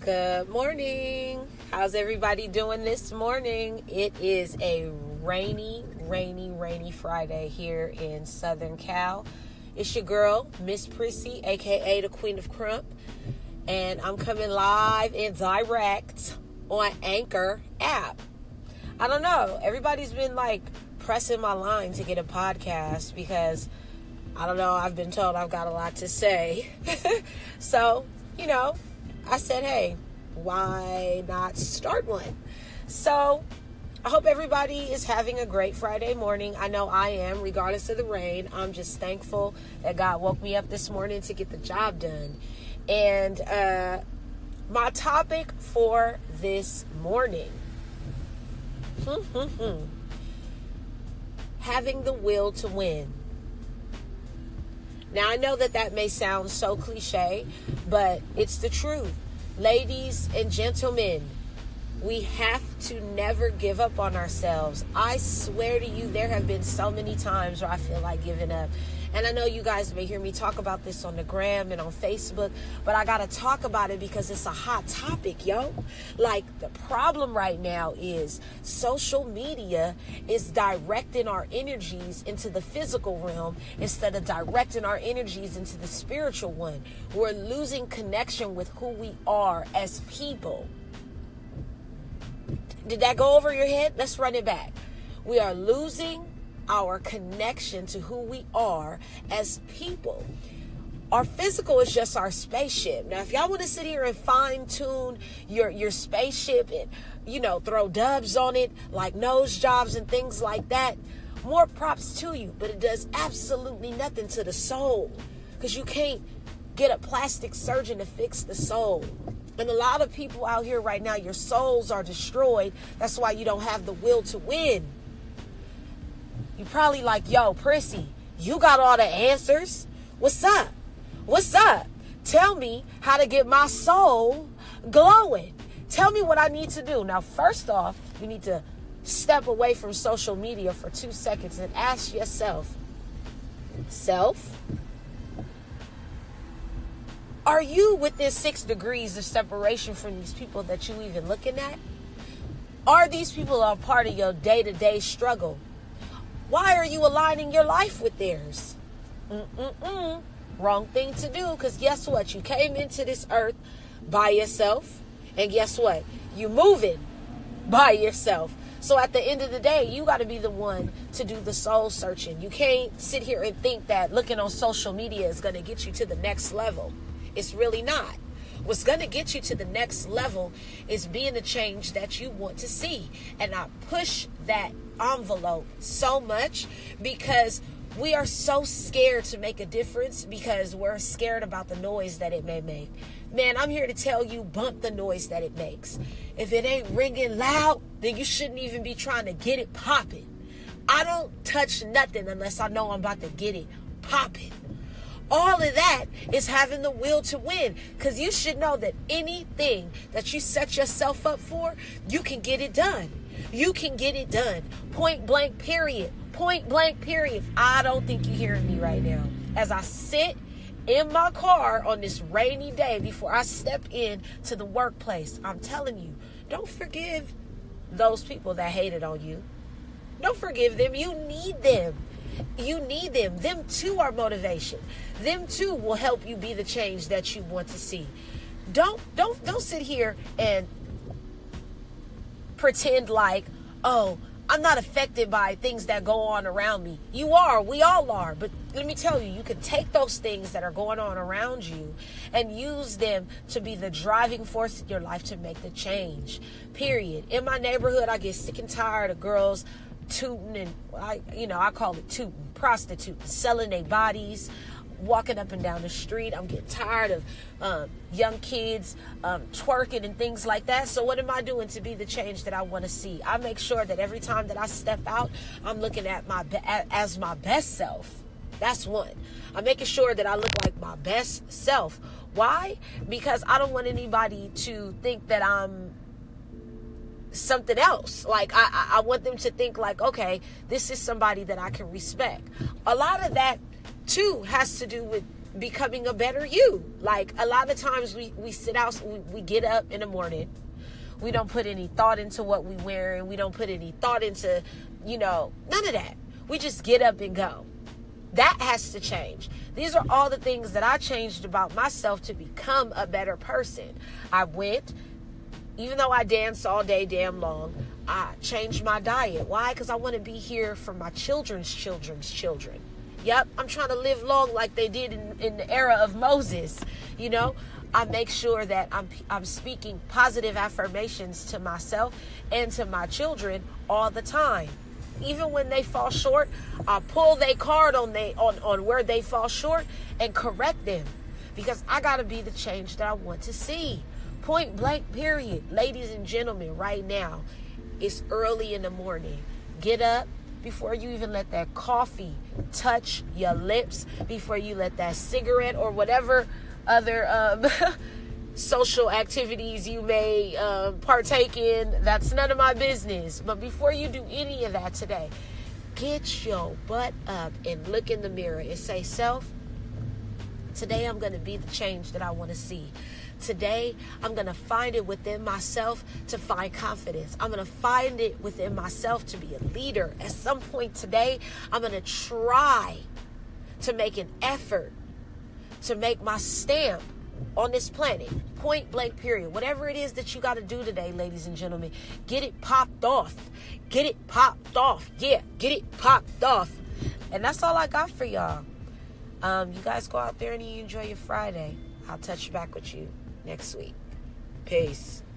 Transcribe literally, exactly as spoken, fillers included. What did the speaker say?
Good morning. How's everybody doing this morning? It is a rainy, rainy, rainy Friday here in Southern Cal. It's your girl, Miss Prissy, aka the Queen of Crump, and I'm coming live and direct on Anchor app. I don't know. Everybody's been like pressing my line to get a podcast because I don't know. I've been told I've got a lot to say. So, you know, I said, hey, why not start one? So I hope everybody is having a great Friday morning. I know I am, regardless of the rain. I'm just thankful that God woke me up this morning to get the job done. And uh, my topic for this morning, having the will to win. Now, I know that that may sound so cliche, but it's the truth. Ladies and gentlemen, we have to never give up on ourselves. I swear to you, there have been so many times where I feel like giving up. And I know you guys may hear me talk about this on the gram and on Facebook, but I got to talk about it because it's a hot topic, yo. Like, the problem right now is social media is directing our energies into the physical realm instead of directing our energies into the spiritual one. We're losing connection with who we are as people. Did that go over your head? Let's run it back. We are losing our connection to who we are as people. Our physical is just our spaceship. Now, if y'all want to sit here and fine tune your, your spaceship and, you know, throw dubs on it, like nose jobs and things like that, more props to you. But it does absolutely nothing to the soul, because you can't get a plastic surgeon to fix the soul. And a lot of people out here right now, your souls are destroyed. That's why you don't have the will to win. You probably like, yo, Prissy, you got all the answers. What's up? What's up? Tell me how to get my soul glowing. Tell me what I need to do. Now, first off, you need to step away from social media for two seconds and ask yourself, self, are you within six degrees of separation from these people that you even looking at? Are these people a part of your day-to-day struggle? Why are you aligning your life with theirs? Mm-mm-mm. Wrong thing to do, because guess what? You came into this earth by yourself, and guess what? You moving by yourself. So at the end of the day, you got to be the one to do the soul searching. You can't sit here and think that looking on social media is going to get you to the next level. It's really not. What's going to get you to the next level is being the change that you want to see. And I push that envelope so much because we are so scared to make a difference because we're scared about the noise that it may make. Man, I'm here to tell you, bump the noise that it makes. If it ain't ringing loud, then you shouldn't even be trying to get it popping. I don't touch nothing unless I know I'm about to get it popping. All of that is having the will to win, because you should know that anything that you set yourself up for, you can get it done. You can get it done. Point blank, period. Point blank, period. I don't think you're hearing me right now. As I sit in my car on this rainy day before I step in to the workplace, I'm telling you, don't forgive those people that hated on you. Don't forgive them. You need them. You need them. Them too are motivation. Them too will help you be the change that you want to see. Don't don't don't sit here and pretend like, oh, I'm not affected by things that go on around me. You are. We all are. But let me tell you, you can take those things that are going on around you and use them to be the driving force in your life to make the change. Period. In my neighborhood, I get sick and tired of girls tooting and I, you know, I call it tooting, prostituting, selling their bodies, walking up and down the street. I'm getting tired of um, young kids um, twerking and things like that. So what am I doing to be the change that I want to see? I make sure that every time that I step out, I'm looking at my be- as my best self. That's one. I'm making sure that I look like my best self. Why? Because I don't want anybody to think that I'm something else. Like I, I want them to think like, okay, this is somebody that I can respect. A lot of that too has to do with becoming a better you. Like, a lot of times we, we sit out, we, we get up in the morning. We don't put any thought into what we wear, and we don't put any thought into, you know, none of that. We just get up and go. That has to change. These are all the things that I changed about myself to become a better person. I went, even though I danced all day damn long, I changed my diet. Why? Because I want to be here for my children's children's children. Yep, I'm trying to live long like they did in, in the era of Moses. You know, I make sure that I'm I'm speaking positive affirmations to myself and to my children all the time. Even when they fall short, I pull their card on they on, on where they fall short and correct them. Because I got to be the change that I want to see. Point blank, period. Ladies and gentlemen, right now, it's early in the morning. Get up before you even let that coffee touch your lips, before you let that cigarette or whatever other um, social activities you may um, partake in. That's none of my business. But before you do any of that today, get your butt up and look in the mirror and say, self, today I'm going to be the change that I want to see. Today, I'm going to find it within myself to find confidence. I'm going to find it within myself to be a leader. At some point today, I'm going to try to make an effort to make my stamp on this planet. Point blank, period. Whatever it is that you got to do today, ladies and gentlemen, get it popped off. Get it popped off. Yeah, get it popped off. And that's all I got for y'all. Um, you guys go out there and you enjoy your Friday. I'll touch back with you next week. Peace.